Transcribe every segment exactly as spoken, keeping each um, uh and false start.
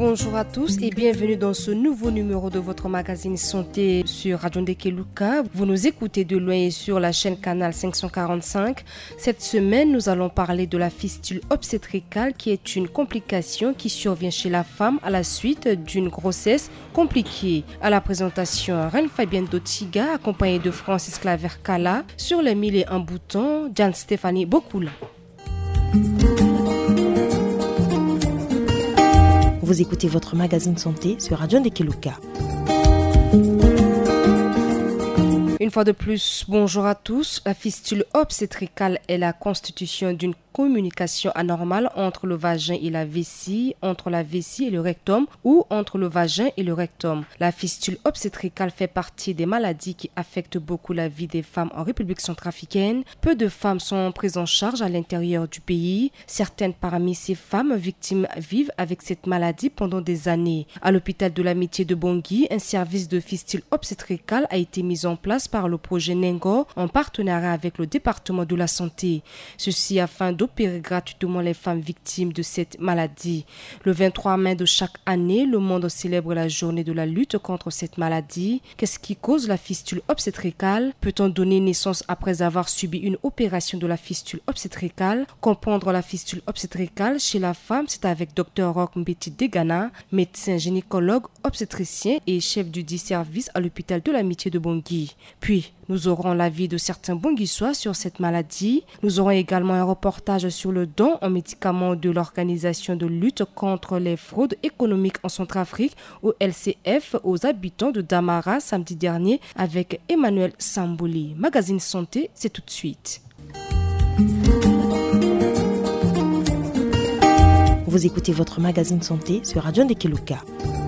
Bonjour à tous et bienvenue dans ce nouveau numéro de votre magazine Santé sur Radio Ndekeluka. Vous nous écoutez de loin et sur la chaîne Canal cinq cent quarante-cinq. Cette semaine, nous allons parler de la fistule obstétricale qui est une complication qui survient chez la femme à la suite d'une grossesse compliquée. À la présentation, Reine Fabienne Dotiga accompagnée de Francis Claver-Kala. Sur les mille et un boutons, Diane Stéphanie Bokoula. Vous écoutez votre magazine santé sur Radio Ndekeluka. Une fois de plus, bonjour à tous. La fistule obstétricale est la constitution d'une communication anormale entre le vagin et la vessie, entre la vessie et le rectum ou entre le vagin et le rectum. La fistule obstétricale fait partie des maladies qui affectent beaucoup la vie des femmes en République centrafricaine. Peu de femmes sont prises en charge à l'intérieur du pays. Certaines parmi ces femmes victimes vivent avec cette maladie pendant des années. À l'hôpital de l'Amitié de Bangui, un service de fistule obstétricale a été mis en place par le projet Nengo en partenariat avec le département de la santé. Ceci afin d'opérer gratuitement les femmes victimes de cette maladie. Le vingt-trois mai de chaque année, le monde célèbre la journée de la lutte contre cette maladie. Qu'est-ce qui cause la fistule obstétricale? Peut-on donner naissance après avoir subi une opération de la fistule obstétricale? Comprendre la fistule obstétricale chez la femme, c'est avec Dr Roch Mbeti Degana, médecin gynécologue, obstétricien et chef du dit service à l'hôpital de l'Amitié de Bangui. Puis, nous aurons l'avis de certains Bonguissois sur cette maladie. Nous aurons également un reportage sur le don en médicaments de l'Organisation de lutte contre les fraudes économiques en Centrafrique, ou L C F, aux habitants de Damara samedi dernier avec Emmanuel Sambouli. Magazine Santé, c'est tout de suite. Vous écoutez votre magazine santé sur Radio Ndekeluka.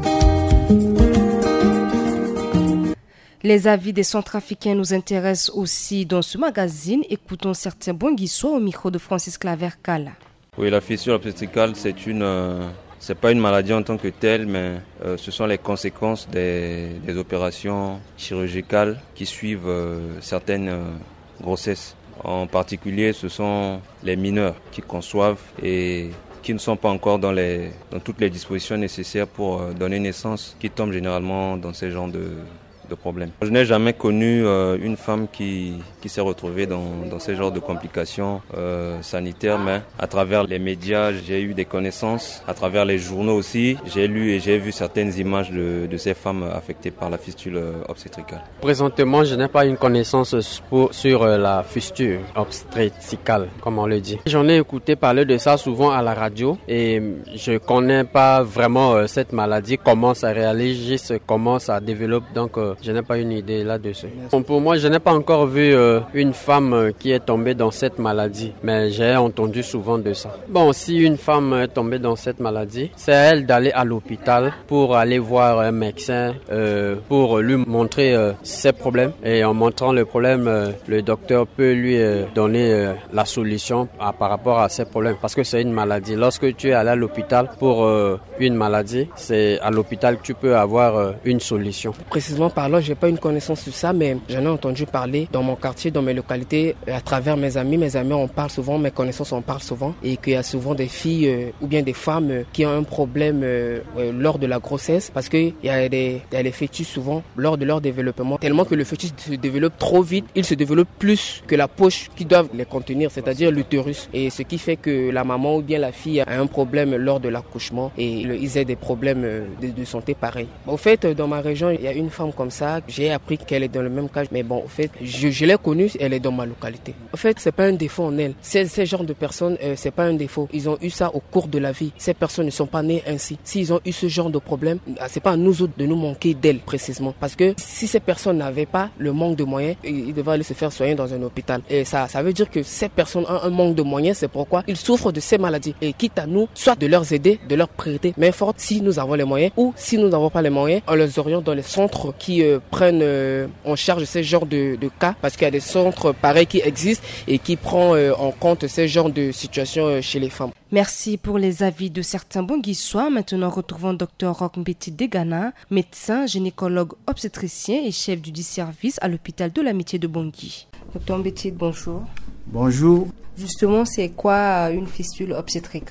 Les avis des Centrafricains nous intéressent aussi dans ce magazine. Écoutons certains Bonguissois au micro de Francis Claver-Kala. Oui, la fistule obstétricale, c'est une, euh, c'est pas une maladie en tant que telle, mais euh, ce sont les conséquences des, des opérations chirurgicales qui suivent euh, certaines euh, grossesses. En particulier, ce sont les mineurs qui conçoivent et qui ne sont pas encore dans, les, dans toutes les dispositions nécessaires pour euh, donner naissance, qui tombent généralement dans ces genres de de problèmes. Je n'ai jamais connu euh, une femme qui, qui s'est retrouvée dans, dans ce genre de complications euh, sanitaires, mais à travers les médias, j'ai eu des connaissances, à travers les journaux aussi, j'ai lu et j'ai vu certaines images de, de ces femmes affectées par la fistule obstétricale. Présentement, je n'ai pas une connaissance pour, sur euh, la fistule obstétricale, comme on le dit. J'en ai écouté parler de ça souvent à la radio et je ne connais pas vraiment euh, cette maladie, comment ça réagit, comment ça développe, donc euh, je n'ai pas une idée là-dessus. Bon, pour moi, je n'ai pas encore vu euh, une femme euh, qui est tombée dans cette maladie, mais j'ai entendu souvent de ça. Bon, si une femme est tombée dans cette maladie, c'est à elle d'aller à l'hôpital pour aller voir un médecin, euh, pour lui montrer euh, ses problèmes. Et en montrant le problème, euh, le docteur peut lui euh, donner euh, la solution à, par rapport à ses problèmes, parce que c'est une maladie. Lorsque tu es allé à l'hôpital pour euh, une maladie, c'est à l'hôpital que tu peux avoir euh, une solution. Précisément par là, j'ai pas une connaissance sur ça, mais j'en ai entendu parler dans mon quartier, dans mes localités, à travers mes amis. Mes amis en parlent souvent, mes connaissances en parlent souvent, et qu'il y a souvent des filles euh, ou bien des femmes euh, qui ont un problème euh, euh, lors de la grossesse, parce qu'il y a des, y a des fœtus souvent lors de leur développement, tellement que le fœtus se développe trop vite, il se développe plus que la poche qui doit les contenir, c'est-à-dire l'utérus, et ce qui fait que la maman ou bien la fille a un problème lors de l'accouchement et ils aient des problèmes de, de santé pareils. Au fait, dans ma région, il y a une femme comme ça. J'ai appris qu'elle est dans le même cas, mais bon, au fait, je, je l'ai connue, elle est dans ma localité. En fait, c'est pas un défaut en elle. Ces, ces genres de personnes, euh, c'est pas un défaut. Ils ont eu ça au cours de la vie. Ces personnes ne sont pas nées ainsi. S'ils ont eu ce genre de problème, c'est pas à nous autres de nous manquer d'elles précisément. Parce que si ces personnes n'avaient pas le manque de moyens, ils devaient aller se faire soigner dans un hôpital. Et ça, ça veut dire que ces personnes ont un manque de moyens, c'est pourquoi ils souffrent de ces maladies. Et quitte à nous, soit de leur aider, de leur prêter main forte si nous avons les moyens, ou si nous n'avons pas les moyens, on les oriente dans les centres qui euh, prennent euh, en charge ces genres de, de cas, parce qu'il y a des centres pareils qui existent et qui prennent euh, en compte ces genres de situations euh, chez les femmes. Merci pour les avis de certains Bonguissois. Maintenant, retrouvons Dr Roch Mbeti Degana, médecin, gynécologue, obstétricien et chef du dit service à l'hôpital de l'Amitié de Bangui. Dr Mbeti, bonjour. Bonjour. Justement, c'est quoi une fistule obstétricale?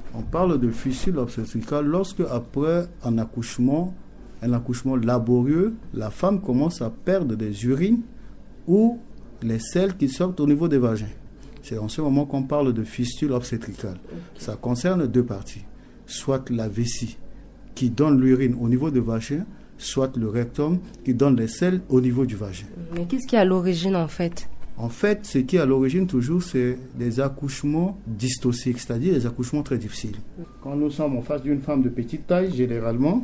On parle de fistule obstétricale lorsque, après un accouchement, un accouchement laborieux, la femme commence à perdre des urines ou les selles qui sortent au niveau des vagins. C'est en ce moment qu'on parle de fistule obstétricale. Okay. Ça concerne deux parties. Soit la vessie qui donne l'urine au niveau du vagin, soit le rectum qui donne les selles au niveau du vagin. Mais qu'est-ce qui est à l'origine en fait ? En fait, ce qui est à l'origine toujours, c'est des accouchements dystociques, c'est-à-dire des accouchements très difficiles. Quand nous sommes en face d'une femme de petite taille, généralement,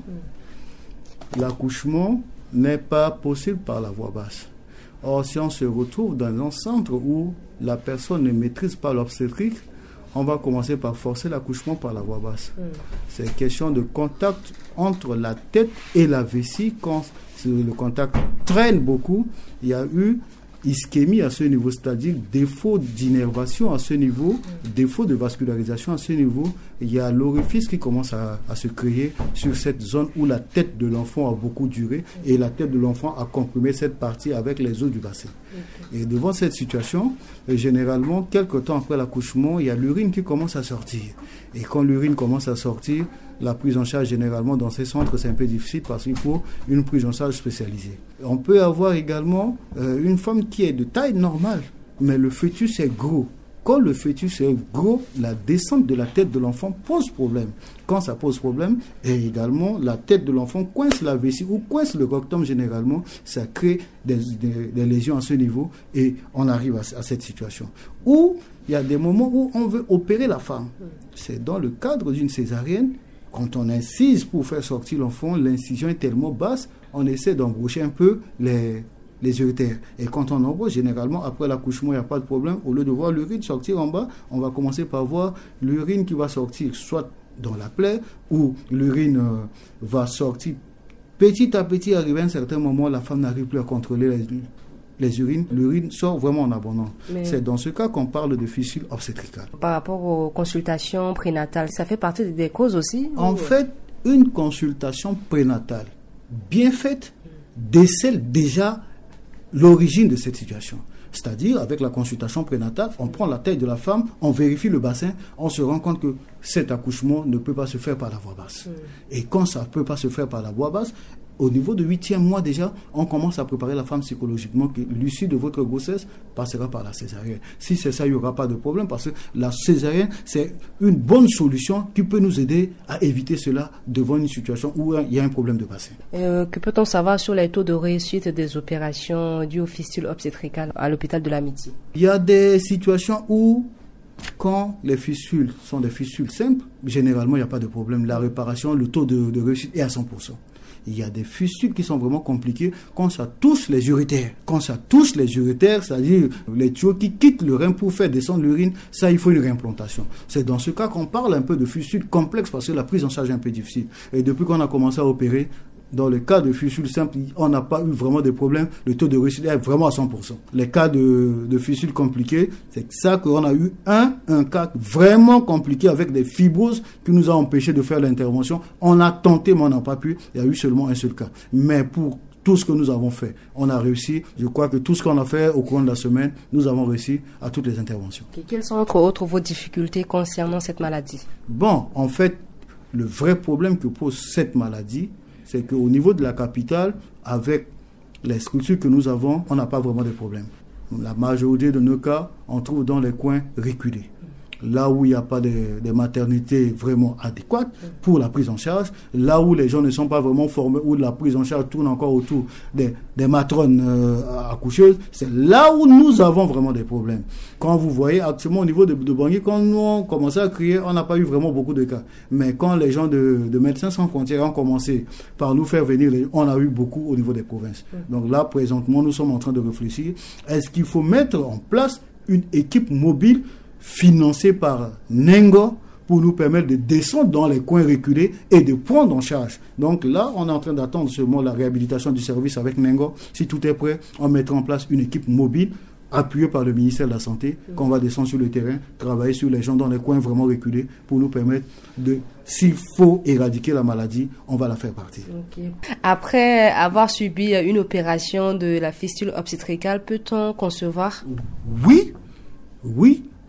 l'accouchement n'est pas possible par la voie basse. Or, si on se retrouve dans un centre où la personne ne maîtrise pas l'obstétrique, on va commencer par forcer l'accouchement par la voie basse. Mm. C'est question de contact entre la tête et la vessie. Quand le contact traîne beaucoup, il y a eu ischémie à ce niveau, c'est-à-dire défaut d'innervation à ce niveau, mm. défaut de vascularisation à ce niveau. Il y a l'orifice qui commence à, à se créer sur cette zone où la tête de l'enfant a beaucoup duré mm. et la tête de l'enfant a comprimé cette partie avec les os du bassin. Okay. Et devant cette situation, généralement, quelques temps après l'accouchement, il y a l'urine qui commence à sortir. Et quand l'urine commence à sortir, la prise en charge généralement dans ces centres, c'est un peu difficile parce qu'il faut une prise en charge spécialisée. On peut avoir également euh, une femme qui est de taille normale, mais le fœtus est gros. Quand le fœtus est gros, la descente de la tête de l'enfant pose problème. Quand ça pose problème, et également la tête de l'enfant coince la vessie ou coince le rectum généralement, ça crée des, des, des lésions à ce niveau et on arrive à, à cette situation. Ou il y a des moments où on veut opérer la femme. C'est dans le cadre d'une césarienne. Quand on incise pour faire sortir l'enfant, l'incision est tellement basse, on essaie d'embaucher un peu les, les urétères. Et quand on embauche, généralement, après l'accouchement, il n'y a pas de problème. Au lieu de voir l'urine sortir en bas, on va commencer par voir l'urine qui va sortir, soit dans la plaie, ou l'urine euh, va sortir petit à petit. Arrivé à un certain moment, la femme n'arrive plus à contrôler les, les urines. L'urine sort vraiment en abondance. Mais c'est dans ce cas qu'on parle de fistule obstétricale. Par rapport aux consultations prénatales, ça fait partie des causes aussi ? En ou... fait, une consultation prénatale bien faite décèle déjà l'origine de cette situation. C'est-à-dire, avec la consultation prénatale, on prend la taille de la femme, on vérifie le bassin, on se rend compte que cet accouchement ne peut pas se faire par la voie basse. Mm. Et quand ça ne peut pas se faire par la voie basse, au niveau du huitième mois déjà, on commence à préparer la femme psychologiquement que l'issue de votre grossesse passera par la césarienne. Si c'est ça, il n'y aura pas de problème parce que la césarienne, c'est une bonne solution qui peut nous aider à éviter cela devant une situation où il y a un problème de bassin. Euh, que peut-on savoir sur les taux de réussite des opérations dues aux fistules obstétricales à l'hôpital de l'Amitié ? Il y a des situations où, quand les fistules sont des fistules simples, généralement, il n'y a pas de problème. La réparation, le taux de, de réussite est à cent pour cent. Il y a des fistules qui sont vraiment compliquées quand ça touche les urétères. Quand ça touche les urétères, c'est-à-dire les tuyaux qui quittent le rein pour faire descendre l'urine, ça, il faut une réimplantation. C'est dans ce cas qu'on parle un peu de fistules complexes parce que la prise en charge est un peu difficile. Et depuis qu'on a commencé à opérer, dans le cas de fistules simples, on n'a pas eu vraiment de problème. Le taux de réussite est vraiment à cent pour cent. Les cas de, de fistules compliquées, c'est ça qu'on a eu un, un cas vraiment compliqué avec des fibroses qui nous a empêché de faire l'intervention. On a tenté, mais on n'a pas pu. Il y a eu seulement un seul cas. Mais pour tout ce que nous avons fait, on a réussi. Je crois que tout ce qu'on a fait au cours de la semaine, nous avons réussi à toutes les interventions. Et quelles sont entre autres vos difficultés concernant cette maladie ? Bon, en fait, le vrai problème que pose cette maladie, c'est qu'au niveau de la capitale, avec les structures que nous avons, on n'a pas vraiment de problème. La majorité de nos cas, on trouve dans les coins reculés. Là où il n'y a pas de, de maternité vraiment adéquate pour la prise en charge, là où les gens ne sont pas vraiment formés, où la prise en charge tourne encore autour des, des matrones euh, accoucheuses, c'est là où nous avons vraiment des problèmes. Quand vous voyez actuellement au niveau de, de Bangui, quand nous on commençait à crier, on n'a pas eu vraiment beaucoup de cas. Mais quand les gens de, de Médecins Sans Frontières ont commencé par nous faire venir, on a eu beaucoup au niveau des provinces. Donc là, présentement, nous sommes en train de réfléchir. Est-ce qu'il faut mettre en place une équipe mobile financé par Nengo pour nous permettre de descendre dans les coins reculés et de prendre en charge. Donc là, on est en train d'attendre seulement la réhabilitation du service avec Nengo. Si tout est prêt, on mettra en place une équipe mobile appuyée par le ministère de la Santé, mmh. qu'on va descendre sur le terrain, travailler sur les gens dans les coins vraiment reculés pour nous permettre de, s'il faut éradiquer la maladie, on va la faire partir. Okay. Après avoir subi une opération de la fistule obstétricale, peut-on concevoir ? Oui, oui.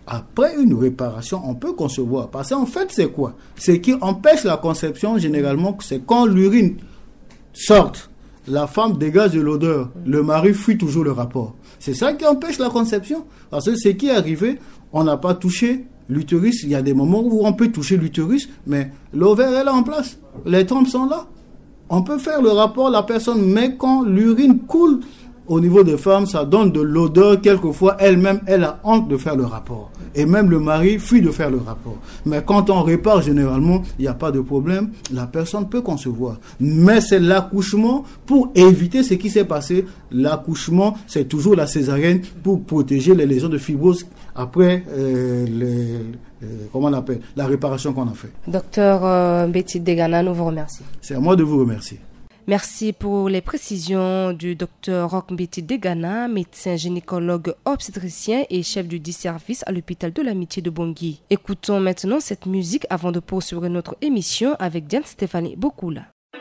Après une réparation, on peut concevoir. Parce qu'en fait, c'est quoi? Ce qui empêche la conception, généralement, c'est quand l'urine sorte, la femme dégage de l'odeur, le mari fuit toujours le rapport. C'est ça qui empêche la conception. Parce que ce qui est arrivé, on n'a pas touché l'utérus. Il y a des moments où on peut toucher l'utérus, mais l'ovaire est là en place. Les trompes sont là. On peut faire le rapport, la personne, mais quand l'urine coule, au niveau des femmes, ça donne de l'odeur. Quelquefois, elle-même, elle a honte de faire le rapport. Et même le mari fuit de faire le rapport. Mais quand on répare, généralement, il n'y a pas de problème. La personne peut concevoir. Mais c'est l'accouchement pour éviter ce qui s'est passé. L'accouchement, c'est toujours la césarienne pour protéger les lésions de fibrose après euh, les, euh, comment on appelle, la réparation qu'on a fait. Docteur euh, Betty Degana, nous vous remercions. C'est à moi de vous remercier. Merci pour les précisions du docteur Roch Mbeti Degana, médecin gynécologue obstétricien et chef du dit service à l'hôpital de l'Amitié de Bangui. Écoutons maintenant cette musique avant de poursuivre notre émission avec Diane Stéphanie Bokula.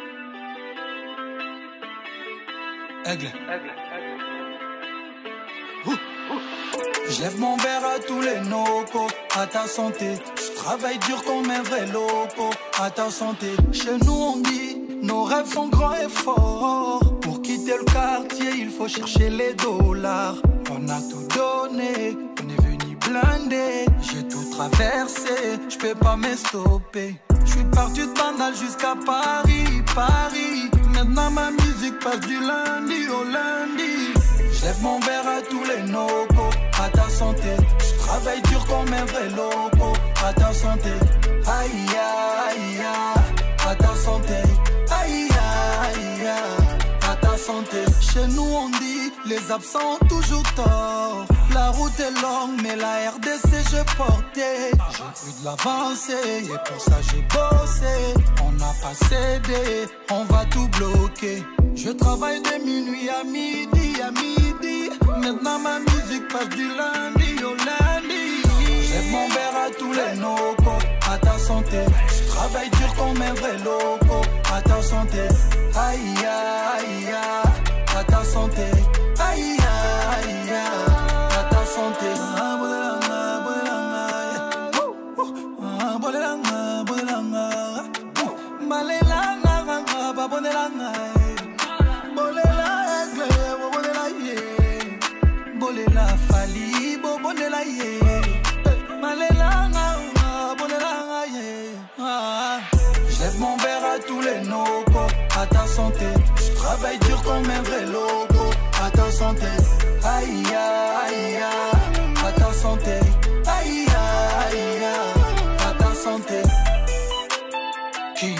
Aigle. Je lève mon verre à tous les nocos, à ta santé. Je travaille dur comme un vrai loco, à ta santé. Chez nous on dit, nos rêves sont grands et forts. Pour quitter le quartier, il faut chercher les dollars. On a tout donné, on est venu blindé. J'ai tout traversé, je peux pas me stopper. Je suis parti de Bandal jusqu'à Paris, Paris. Maintenant ma musique passe du lundi au lundi. Je lève mon verre à tous les nocos, à ta santé. Je travaille dur comme un vrai loco, à ta santé. Aïe aïe aïe, à ta santé. Aïe aïe aïe, à ta santé. Chez nous on dit, les absents ont toujours tort. La route est longue mais la R D C j'ai porté. J'ai pris de l'avancée et pour ça j'ai bossé. On n'a pas cédé, on va tout bloquer. Je travaille de minuit à midi, à midi. Maintenant ma musique passe du lundi au lundi. Lève mon verre à tous les nocos, à ta santé. Je travaille dur comme un vrai loco, à ta santé. Aïe aïe aïe, à ta santé. Aïe aïe aïe, à ta santé. J'lève mon verre à tous les nocos, à ta santé. Je travaille dur comme un vrai loco, à ta santé. Aïe aïe aïe, à ta santé. Aïe aïe aïe, à ta santé. King.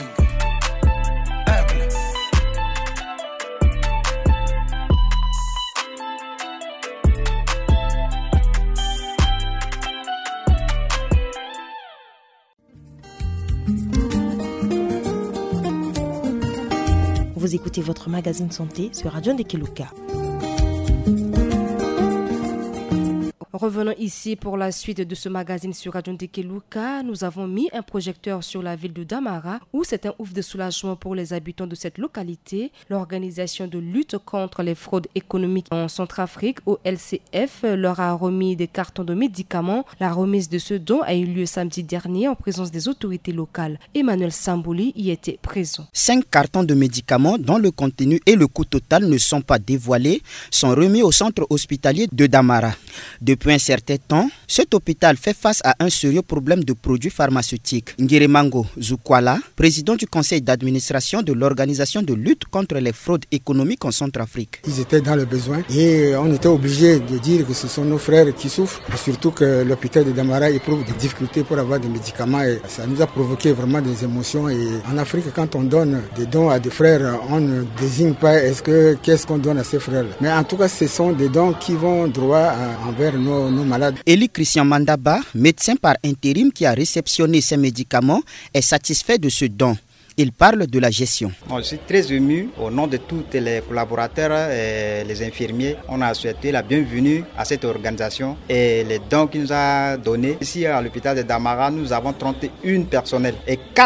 Vous écoutez votre magazine santé sur Radio Ndekeluka. Revenons ici pour la suite de ce magazine sur Radio Ndekeluka. Nous avons mis un projecteur sur la ville de Damara où c'est un ouf de soulagement pour les habitants de cette localité. L'organisation de lutte contre les fraudes économiques en Centrafrique, O L C F, leur a remis des cartons de médicaments. La remise de ce don a eu lieu samedi dernier en présence des autorités locales. Emmanuel Sambouli y était présent. Cinq cartons de médicaments dont le contenu et le coût total ne sont pas dévoilés sont remis au centre hospitalier de Damara. Depuis un certain temps, cet hôpital fait face à un sérieux problème de produits pharmaceutiques. Ngiremango Zukwala, président du conseil d'administration de l'organisation de lutte contre les fraudes économiques en Centrafrique. Ils étaient dans le besoin et on était obligé de dire que ce sont nos frères qui souffrent, et surtout que l'hôpital de Damara éprouve des difficultés pour avoir des médicaments et ça nous a provoqué vraiment des émotions. Et en Afrique, quand on donne des dons à des frères, on ne désigne pas est-ce que qu'est-ce qu'on donne à ces frères. Mais en tout cas, ce sont des dons qui vont droit à, envers nos nos malades. Eli Christian Mandaba, médecin par intérim qui a réceptionné ces médicaments, est satisfait de ce don. Il parle de la gestion. Bon, je suis très ému au nom de tous les collaborateurs et les infirmiers. On a souhaité la bienvenue à cette organisation et les dons qu'il nous a donnés. Ici à l'hôpital de Damara, nous avons trente et un personnels et quatre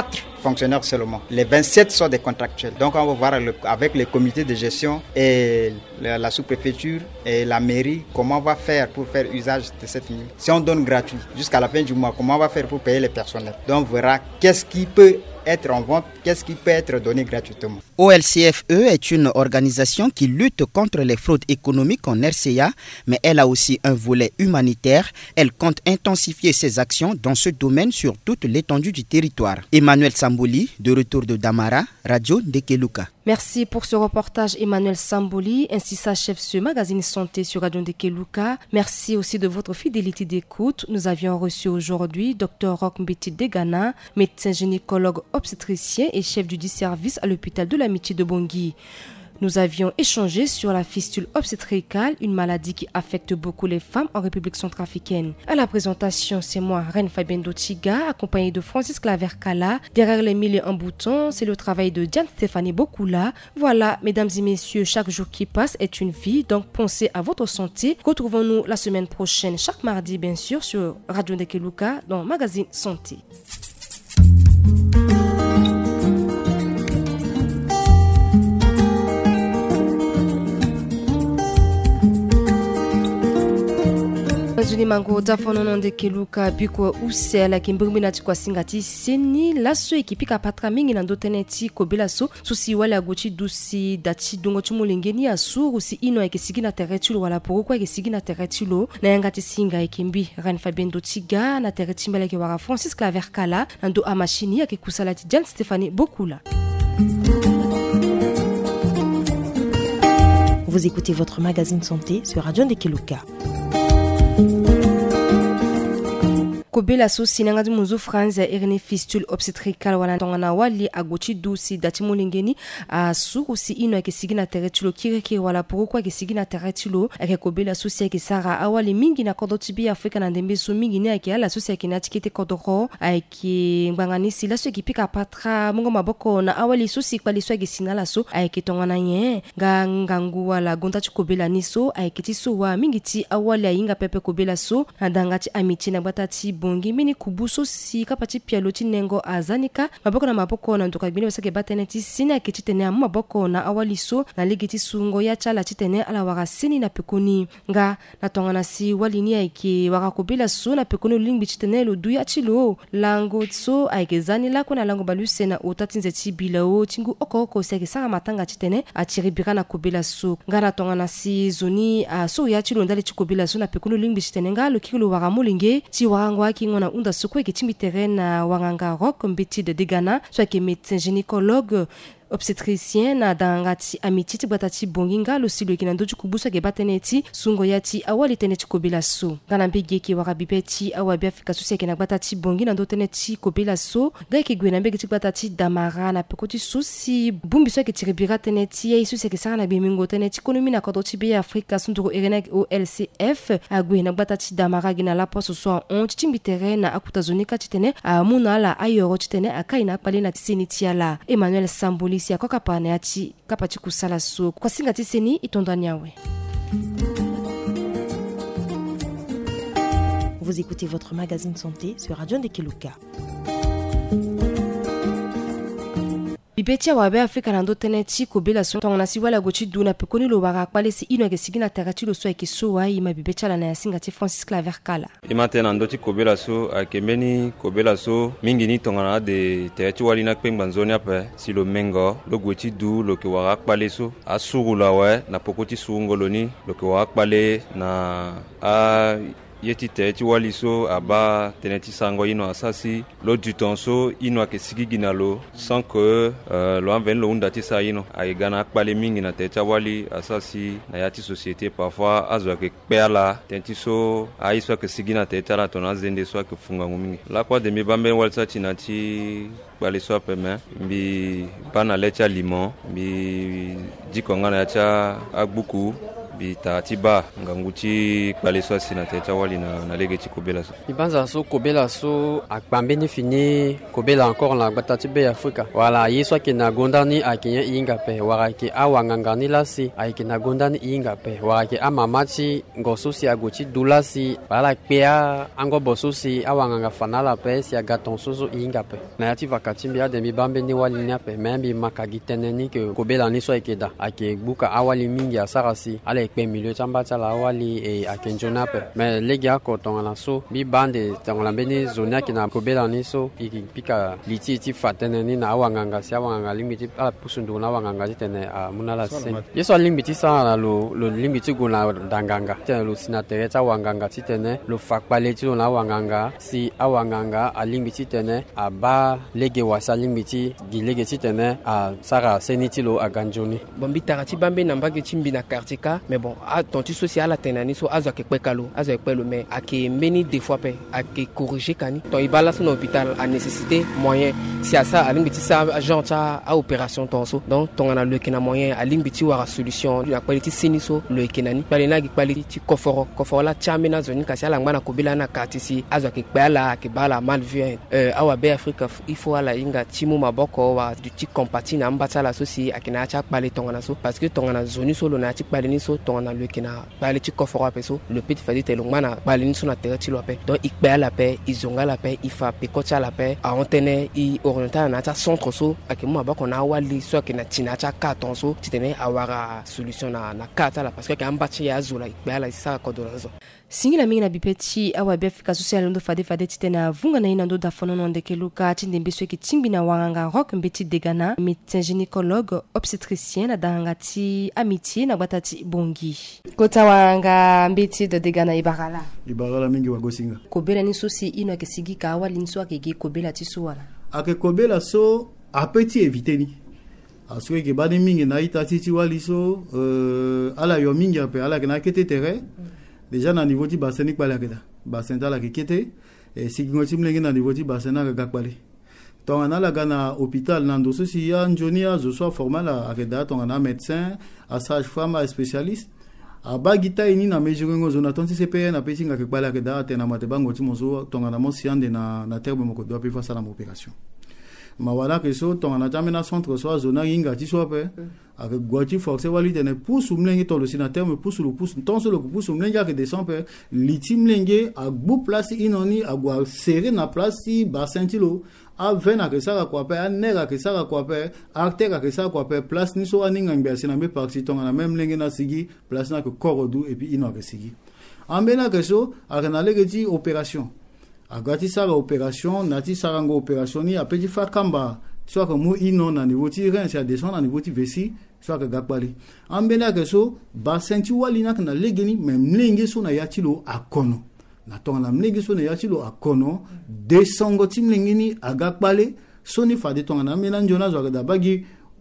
fonctionnaires seulement. Les vingt-sept sont des contractuels. Donc on va voir le, avec les comités de gestion et la, la sous-préfecture et la mairie comment on va faire pour faire usage de cette ligne. Si on donne gratuit jusqu'à la fin du mois, comment on va faire pour payer les personnels? Donc on verra qu'est-ce qui peut être en vente, qu'est-ce qui peut être donné gratuitement. O L C F E est une organisation qui lutte contre les fraudes économiques en R C A, mais elle a aussi un volet humanitaire. Elle compte intensifier ses actions dans ce domaine sur toute l'étendue du territoire. Emmanuel Samboli, de retour de Damara, Radio Ndekeluka. Merci pour ce reportage, Emmanuel Samboli. Ainsi s'achève ce magazine Santé sur Radio Ndekeluka. Merci aussi de votre fidélité d'écoute. Nous avions reçu aujourd'hui Dr Roch Mbeti Degana, médecin gynécologue obstétricien et chef du service à l'hôpital de l'Amitié de Bangui. Nous avions échangé sur la fistule obstétricale, une maladie qui affecte beaucoup les femmes en République centrafricaine. À la présentation, c'est moi, Reine Fabienne Dotiga, accompagnée de Francis Claver-Kala. Derrière les mille en boutons, c'est le travail de Diane Stéphanie Bokula. Voilà, mesdames et messieurs, chaque jour qui passe est une vie, donc pensez à votre santé. Retrouvons-nous la semaine prochaine, chaque mardi, bien sûr, sur Radio Ndekeluka, dans le magazine Santé. Mango dafonono Ndekeluka biko usela kimbumina tikwa singati seni laso ekipika patra mingi na ndoteneti kobelaso susi wala gochi dusi dati dungo chumulingeni asuru si ino ekisigi na teretulo wala poroko ekisigi na teretulo na yangati singa ekimbi Ran Fabien Dotiga na teretimbele ke wara Francis Claver-Kala na ndo amashini ya kikusalati Diane Stéphanie Bokula. Vous écoutez votre magazine santé sur Radio Ndekeluka. Kobela so sinangati muzu franza erine fistule obstétricale wana tongana wali agochi dusi dati molingeni a suru si ino ke sigina teretulo kireke wala pourquoi ke sigina teretulo ake kobela so si ke sara awali mingi na kodo tibi Afrika na ndembe so mingi ne ake ala so si ke na tikete kodoro ake ngangani sila so ekipika patra mungo maboko na awali so si kwali so ke sinala so ake tongana nye nga ngangu wala gonta chikobela niso ake tiso wa mingi ti awali ainga pepe kobela so na dangati amiti na batati bongi mini kubuso si kapati pialoti nengo azanika maboko na maboko na ntoka bine basake bateneti sina kititene maboko na awaliso na ligiti sungo ya chala titene ala wara sini na pekoni nga na tongana si walini aike wara kobela so na pekoni lingbi titene lo duya chilo lango tso aike zani la kona lango baluse na otatinze tibilao tingu oko oko sake sara matanga titene atiribira na kobela so nga na tongana si zoni a so ya chilo ndali chikobela so na pekoni lingbi titene nga lo kilo wara molinge ti wara ngona unda sukwe ke timbi terrain wanganga Roch Mbeti Degana soit que médecin gynécologue obstétricien na dangati amititi batati bonginga lo silo kinando kubusa ke bateneti sungo yati awali teneti kobela so ngana mbege ke warabipeti awabi Afrika susi ke na batati bonginga ndo teneti kobela so ga ke gwena mbege ti batati Damara na pekoti susi bumbi so ke tiribira teneti ya susi ke sara na bimingo teneti ekonomi na kodo ti be Afrika sunduro erena O L C F agwena batati Damara gina la poso so on timbi terrain na akuta zonika titene amuna la ayoro titene akaina pale na tisenitiala Emmanuel Samboli si akoka pane ati kapati kusala so kwa singati seni itondanyawe. Vous écoutez votre magazine santé sur Radio Ndekeluka. Bibetia wabe Afrika na ndoteneti kobela so tongana si wala gochi duna pekoni lo wara kwale si ino ke sigina terati lo so ke so wa ima bibetia la na singati Francis Claver-Kala. Imate na ndoti kobela so akembeni kobela so mingi ni tongana de terati wali na pemba nzoni ape si lo mengo lo gochi du lo ke wara kwale so asuru la we na pokoti sungoloni lo ke wara kwale na a yeti tereti wali so aba teneti sango ino asasi lo du tonso ino ake sigigi na lo sans que euh, lo anven lo undati sa ino ay gana akpale mingi na tereti wali asasi na yati société parfois azo ake perla teneti so ay so ake sigina tereti la tona zende so ake funga mingi la kwa de mi bambe walsa tinati bali so peme mbi bana lecha limon mbi dikonga na cha agbuku bita tiba nganguti kwaleso sinateta wali na na legeti kobela so ibanza so kobela so akpambeni fini kobela encore na batati be Afrika wala yeswa ke na gondani akinye inga pe wara ke awangangani lasi aike na gondani inga pe wara ke amamachi ngoso si agochi dulasi wala pea ango boso si awanganga fanala pe si agaton soso inga pe na yati vakati mbia de mi bambeni wali nya pe membi makagiteneni ke kobela ni so ikeda ake buka awali mingi asarasi ale ekpe milieu chamba chala awali e akenjona pe mais legi akotonga na so bi bande tangala beni zona kina kobela ni so ikipika liti ti fatene na awanganga si awanganga limiti ala pusundu na awanganga tene a munala sen yeso limiti sa lo lo limiti guna danganga tene lo sinatere ta awanganga tene lo fakpale ti na awanganga si awanganga a limiti tene a ba lege wasa limiti di lege tene a sara seniti lo aganjoni bombi tarati bambe namba ke chimbi na kartika mais bon a tonti social a tenani so azo ke pekalo azo ke pelo mais a ke meni des fois pe a ke corriger kani to ibala so hôpital a nécessité moyen si à ça a limiti sa genre ta a opération tonso donc ton ana le kena moyen a limiti wara solution la qualité seniso le kenani pale na ki qualité koforo koforo la chamena zoni kasi ala ngana kobila na katisi azo ke pela ke bala mal vu euh awa be Afrika il faut ala inga timu maboko wa du ti compati na mbata la soci akina cha pale ton ana so parce que ton ana zoni solo na ti pale ni so ton ana le kena pale ti koforo peso le petit fadi te longmana pale ni so na terre ti lo pe donc ikpe la pe izonga la pe ifa pekocha la pe a antenne i oriental na ta centre so akimo maboko na wali so ke na tina cha katon so titene awara solution na na kata la parce que ambati ya zula ikpe la sa ko do zo singila mingi na bipeti awa be Afrika social ndo fade fade titena vunga na ina ndo da fono non de keluka tinde mbiso ki timbi na wanga rock mbeti degana médecin gynécologue obstétricien na dangati amitié na batati bongi kota wanga mbeti de degana ibarala ibarala mingi wa gosinga kobela ni so si ino ke sigi ka wali nso akege kobela ti so wala ake kobela so apeti éviter ni aswe ke bani mingi na itati ti wali so euh ala yo mingi ape ala ke na kete terrain déjà na niveau ti bassin ni kpala keda bassin ta la kete et si ngoti mlenge na niveau ti bassin na ga kpale tongana la gana hôpital na ndo so si ya njoni ya zo so formal a keda tongana médecin a sage-femme a spécialiste a bagita ini na mesure ngo zona tonti C P N na petinga ke kpala keda te na mate bango ti mozo tongana mo siande na na terme moko do pe face à la opération ma wala que so tongana tamena centre so zona inga ti so pe avec goiti forcé wali tene pousse mlenge to le sénateur me pousse le pousse ton so le pousse mlenge que descend pe liti mlenge a gbo place inoni a gwa serrer na place si bassin ti lo a vena que ça quoi pe a nera que ça quoi pe artère que ça quoi pe place ni so aninga ngbe sina me parti tongana même mlenge na sigi place na que korodu et puis ino que sigi ambena que so a na legeti opération a gati sara opération nati sarango opération ni a petit fa kamba soit que mo ino na niveau ti rein ça descend na niveau ti vessie soit que gakbali ambena que so bassin ti wali na na legeni même mlenge so na yatilo akono na tonga na mlenge so na yatilo akono desongo ti mlenge ni agakbale so ni fa de tonga na mena njona zo da bagi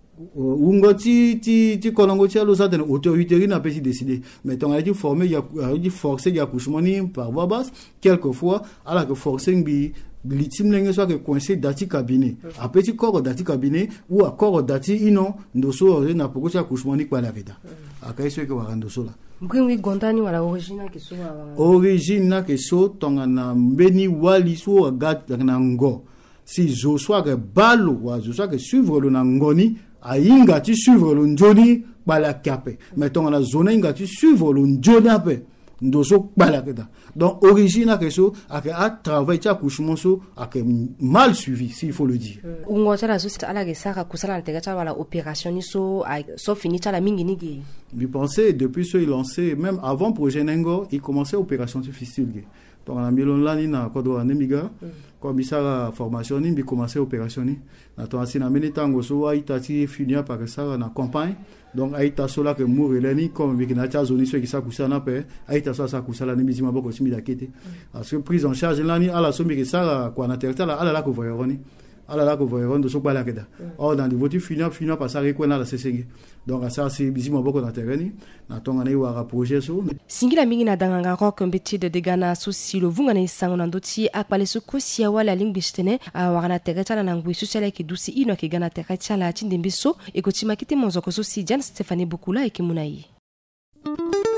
ungo ti ti ti kolongo ti alo sa tene autorité na pesi décider mais tonga ti formé ya di forcer ya accouchement ni par voie basse quelquefois ala que forcer bi litim lenge soit que coincé dati cabinet a petit corps dati cabinet ou à corps dati ino ndoso na poko ti accouchement ni kwa la vida akai so ke wa ndoso la mgwi gondani wala origine ke so wa origine na ke so tonga na mbeni wali so gat na ngo si zo soit que balo wa zo soit que suivre le ngoni a inga ti suivre le njoni bala kape mais tonga na zone inga ti suivre le njoni ape ndoso bala keda donc origine que so a que a travail ti accouchement so a que mal suivi s'il faut le dire ungo tala so ala ke saka kusala ntega tala wala opération ni so a so fini tala mingi ni ge bi penser depuis ce il lancé même avant projet Nengo il commençait opération ti fistule donc na milon lani na kodo anemiga ko bisara formation ni bi commencer opération ni na to asina meni tango so ai tati finia par ça na campagne donc ai ta sola que mourir ni comme bi na ta zone so ki sa kusana pe ai ta so sa kusala ni bizima boko timi da kete parce que prise en charge lani ala so mi ki sara kwa na terre ala la ko voyeroni ala la ko voyerondo so bala keda or dans les voiture finia finia passer ko na la C C G donc ça c'est bizima boko na terre ni na tonga na iwa projet so singila mingi na danganga rock mbeti de degana so si lo vunga na isango na ndoti akpale so kosia wala lingbistene a wana tereta na ngwi social ki dusi ino ki gana tereta la tindembiso e kotima kite monzoko so si Jan Stephanie Bukula e kimunai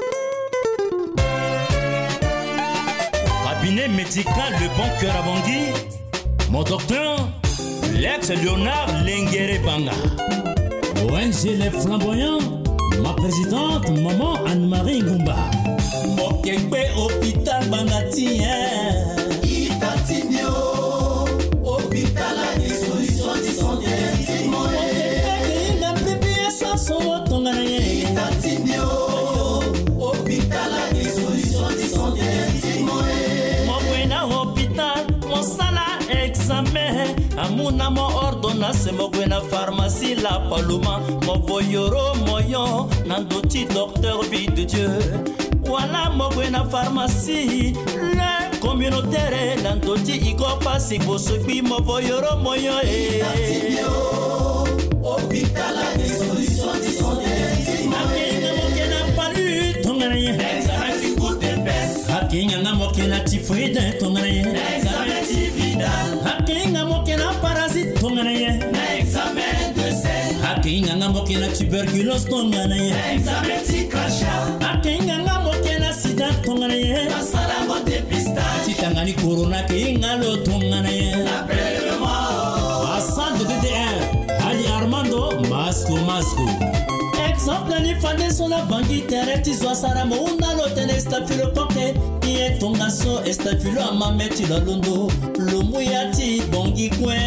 cabinet médical Le Bon Cœur à Bangui, mon docteur, l'ex-Léonard Lenguere Banga. O N G Les Flamboyants, ma présidente, maman Anne-Marie Ngumba. Mokekbe hôpital Bangati, Itatinio, hôpital à des solutions qui sont des moyens. La bébé sans son tonganaye. Itatinio, hôpital à des solutions qui sont des moyens. Mon buena hôpital, mon sala examen. Amuna mo ordonnance, mo buena pharmacie la paloma. Mon voyoro moyon, nandoti docteur vie de Dieu. Voilà mon buena pharmacie, le communautaire, nandoti igo pasi bosobi mo voyoro moyon. Itatinio, hôpital à des solutions qui sont des moyens. Akina mo kena palu tonganaye. Examen qui coûte des pes. Akina mo kena typhoïde tonganaye. Examen typhidal. Akina mo kena parasite tonganaye. Examen de sel. Akina mo kena tuberculose tonganaye. Examen tikrasha. Akina mo kena sida tonganaye. Masala mo dépistage. Titangani corona kinga lo tonganaye. L'après-le-mort. Assad de D D R. Ali Armando Masco Masco. Exemple ni fane sola bangi tereti zwa saramo unalo tene stafilo poke. Ie tongaso estafilo amameti la londo. Lumuyati bongi kwe.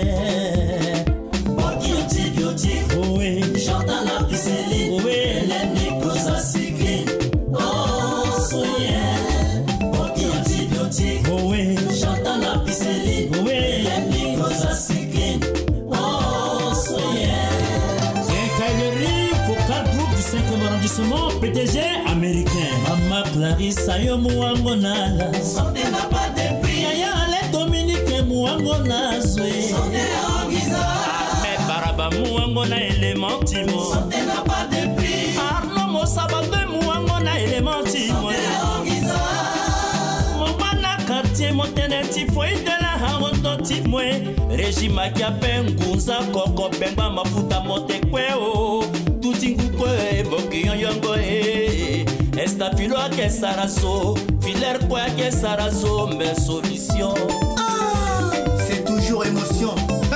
Bongi antibiotique. Owe. J'entends la piscine. Owe. L'endécosacycline. Oh, soyen. Bongi antibiotique. Owe. J'entends la piscine. Owe. L'endécosacycline. Oh, soyen. Quincaillerie Focal Group du cinquième arrondissement, P D G américain. Mama Clarissa yo muango nala. Santé n'a pas de prix. Yaya Ale Dominique muango nazwe. Santé en guisa. Mais Baraba muango na élémentimo. Santé n'a pas de prix. Arno Mosabade muango na élémentimo. Santé en guisa. Mon bana quartier monteneti foi de la harondo timwe. Régime kiape ngunza koko bemba mafuta mote kweo. Tutingukwe boki yongo e. Estafilo ake sarazo, filer kwa ake sarazo, mais solution. Ah, c'est toujours émotion.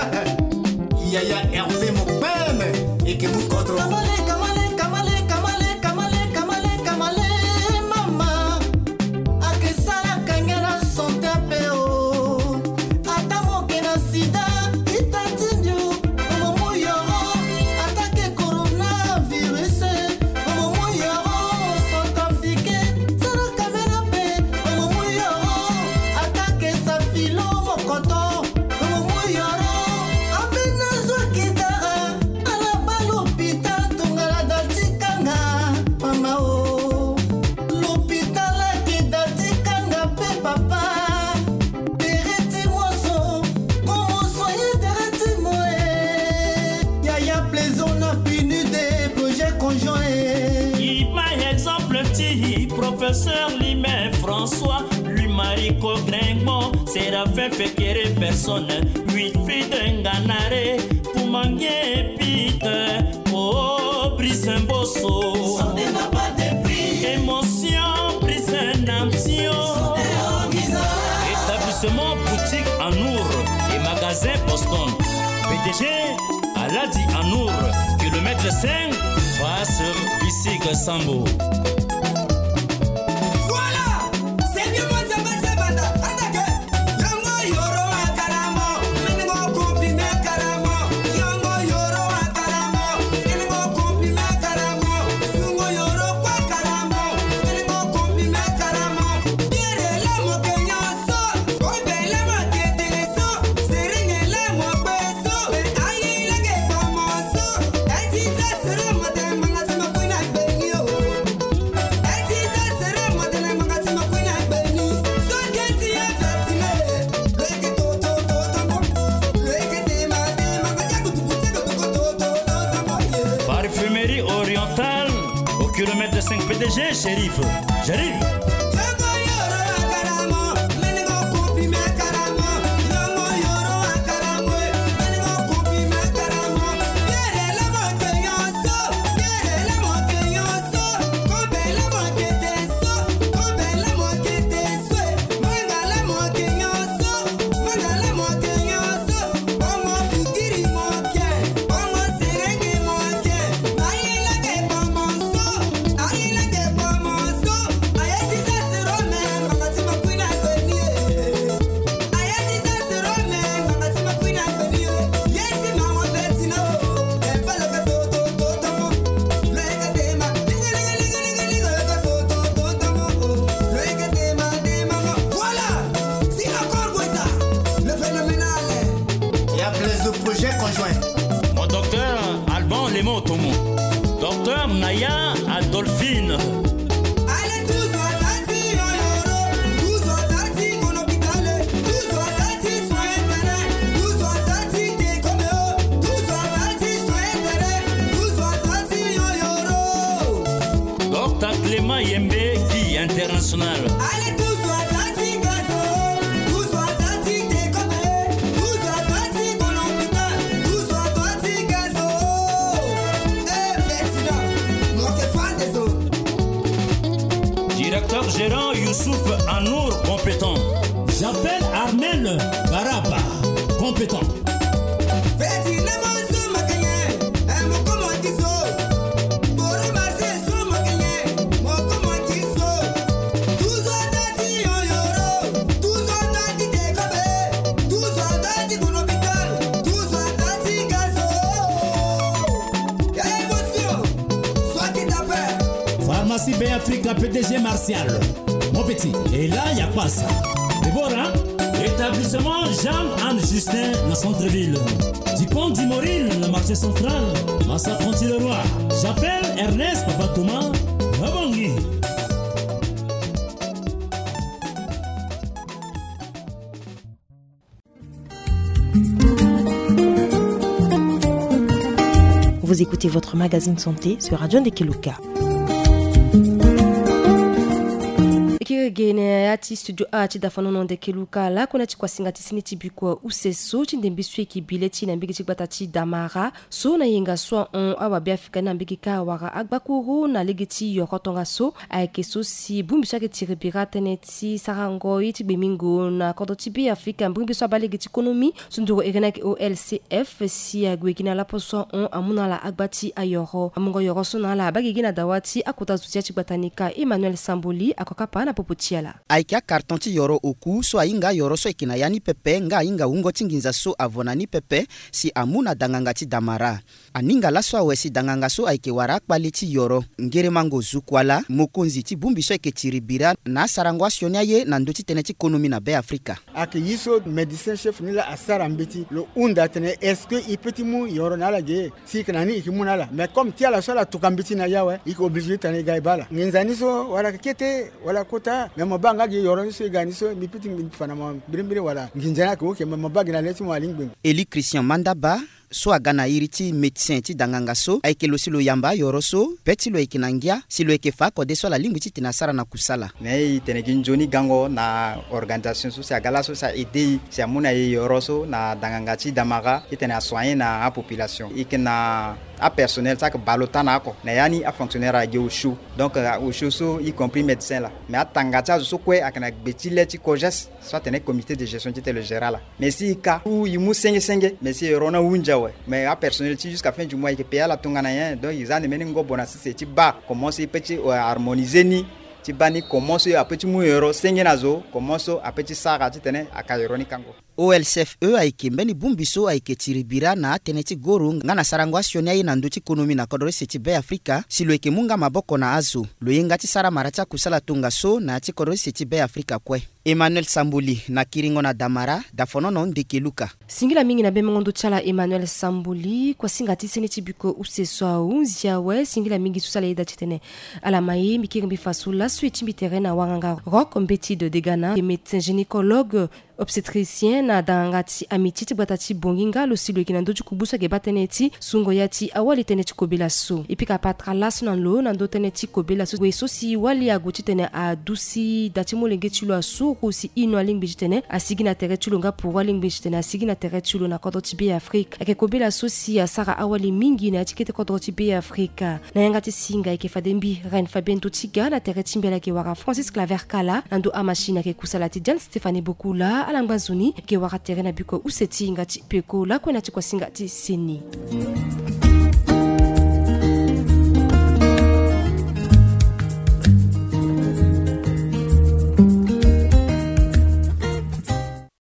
Yaya Hervé mon père et que vous contrôlez. Kamale, kamale, kamale, kamale, kamale, kamale, kamale, mama. Ake sala kangela santé peo. Atamo kena sida, itatindio. Momo yoro, attaque coronavirus. Momo yoro, Centrafrique. Sala kamera pe. Momo yoro, attaque sa filo mokoto. Momo yoro, amena zokidara. Ala balopita tungala datikanga. Mama o, l'hôpital qui datikanga pe papa. Dereti-moi son, comment soyez dereti-moi. Yaya plaisir n'a fini des projets conjoints. Il m'a exemple ti professeur Limé François, lui Marie Cogringmo, Séraphin Fekere personne, huit filles d'un ganare, pour manger pite, oh Brice Bosso. Santé n'a pas de prix. Émotion, Brice Namtion. Santé en guisa. Établissement boutique Anour et magasin Boston. P D G Aladi Anour, kilomètre cinq, face Bissig Sambo. Voilà, c'est bien mon diamant, banda. Attaque. Yango yoro akaramo, meningo comprimé akaramo. Yango yoro akaramo, meningo comprimé akaramo. Sungo yoro kwa akaramo, meningo comprimé akaramo. Biere la mo kenyaso, obe la mo keteso, seringe la mo beso, ayi la ke pamoso. Eti za sere mo te manga sama kuina benio. Eti za sere mo te manga sama kuina benio. So geti ya fatime, leke to to to to, leke te ma te manga jagu tu tu to to to to to. Parfumerie orientale, au kilomètre cinq P D G, shérif. J'arrive. Yango yoro akaramo, meningo comprimé akaramo. Yango yoro akaramo, meningo comprimé akaramo. Biere la mo kenyaso, biere la mo kenyaso, kobe la mo keteso, kobe la mo keteso. Manga a plus de projets conjoints. Mon docteur Alban Lémo Tomo. Docteur Naya Adolphine. Docteur Clément Yembe qui international. Directeur gérant Youssouf Anour, compétent. J'appelle Armel Baraba, compétent. Pharmacie B Africa P D G Martial. Mon petit, et là, il n'y a pas ça. Déborah, établissement Jean-Anne Justin, dans centre-ville. Dupont d'Imoril, le marché central. Massa Conti le Roi. J'appelle Ernest Papa Thomas. Rabangui. Vous écoutez votre magazine santé sur Radio Ndekeluka. Gene ati studio ati dafanono Ndekeluka la kuna ti kwasingati sini ti biko useso ti ndembiswe ki bileti na mbigi ti batati damara so na yenga so on awa bia fika na mbigi ka wara agbakuru na legeti yorotonga so ayeke so si bumbiswa ke ti ribira teneti sarango ti bemingo na kodo ti bi Afrika bumbiswa ba legeti ekonomi sunduro erena ke O L C F si agwekina la poso on amuna la agbati ayoro amungo yoro so na la bagigi na dawati akota zutia ti batanika Emmanuel Samboli akokapa na popoti aikia karton ti yoro oku so ainga yoro so ikina yani pepe nga inga ungo tinginza so avonani pepe si amuna danganga ti damara aninga la so awesi danganga so aike wara kpali ti yoro ngere mango zukwala mokonzi ti bumbi so ike tiribira na sarangwa sionia ye na ndoti tene ti ekonomi na be Afrika ake yiso médecin chef nila asara mbiti lo unda tene est-ce que ipeti mu yoro na la ge si kanani ikimuna la mais comme ti ala so la tukambiti na yawe iko obligé tane gaibala nginzani so wala kete wala kota mais banga gi yoro so gani so mi piti mi fana mo brimbri wala nginjana ko ke mo bagina leti mo alingbe Eli Christian Mandaba so agana iriti médecin ti danganga so aike lo silo yamba yoro so peti lo ikinangia silo ekefa ko de so la lingwi ti tinasara na kusala mais tenegi njoni gango na organisation so sa gala so sa idée si amuna yoro so na danganga ti damara itena soigner na population ikena a personnel ça que balotana ko na yani a fonctionnaire a geushu donc au so y compris médecin là mais atangata so kwe akana betile ti kojes soit tene comité de gestion qui le géra là mais si ka ou yimu senge senge mais si rona unja ouais mais a personnel ti jusqu'à fin du mois il paye la tongana yen donc ils en meni ngo bonasi c'est ti ba commence petit harmoniser ni ti bani commence a petit mu euro senge nazo commence a petit sara ti tene akayironi kango O L C F E aike mbeni bumbiso aike tiribira na teneti goru ngana sarangwa sionia na ndoti ekonomi na kodore seti be Afrika silo eke munga maboko na azo lo yenga ti sara marata kusala tunga so na ti kodore seti be Afrika kwe Emmanuel Samboli na kiringo na damara dafonono Ndekeluka singila mingi na bemongo chala Emmanuel Samboli kwa singati seneti biko useso unzia we singila mingi susala ida titene ala mai mikirmbi fasula suiti mbiterena wanganga rock mbeti de degana médecin gynécologue obstétricien na dangati amititi batati bonginga lo silo kinando kubusa ke bateneti sungo yati awali teneti kobela so epika patra laso na lo nando teneti kobela so weso si wali agoti tene a dusi dati molenge tilo aso ko si ino alingbi tene asigi na tere tilo nga pour alingbi tene asigi na tere tilo na kodoti be Afrika ake kobela so si asara awali mingi na tikete kodoti be Afrika na yangati singa eke fadembi Reine Fabien Totiga na tere timbela ke wara Francis Claver Kala nando a machine ke kusala ti Jan Stéphane Bokula alangazuni ke wara terena biko useti ngati peko la kwena ti kwa singati seni.